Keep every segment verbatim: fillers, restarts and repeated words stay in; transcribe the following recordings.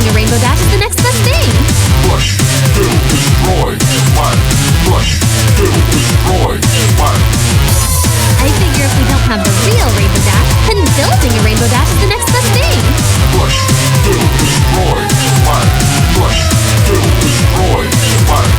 building a rainbow dash is the next best thing. Crush, kill, destroy, fire. Crush, kill, destroy, fire. I figure if we don't have the real rainbow dash, then building a rainbow dash is the next best thing. Crush, kill, destroy, fire. Crush, kill, destroy, fire.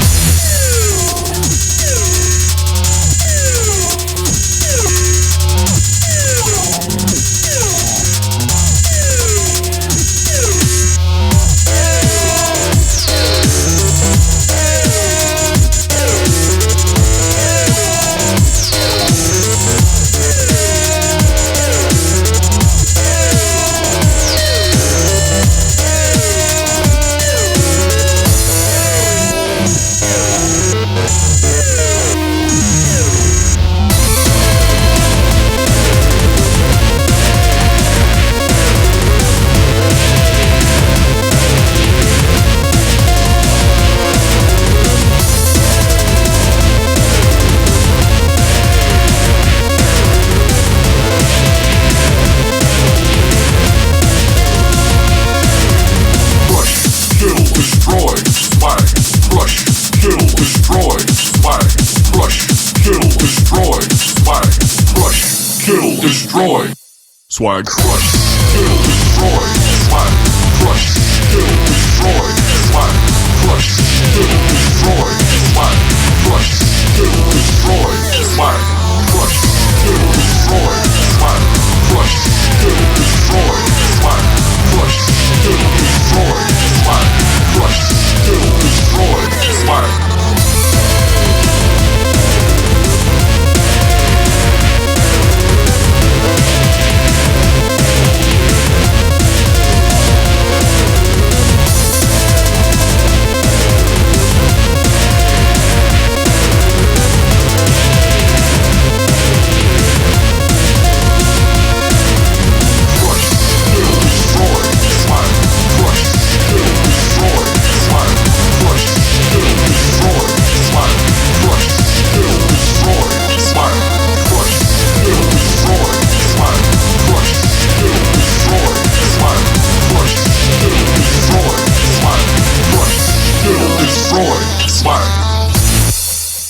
Destroy, fire. Crush, kill, destroy, fire. Crush, kill, destroy, fire. Crush, kill, destroy. Swag. Crush, kill, destroy, fire.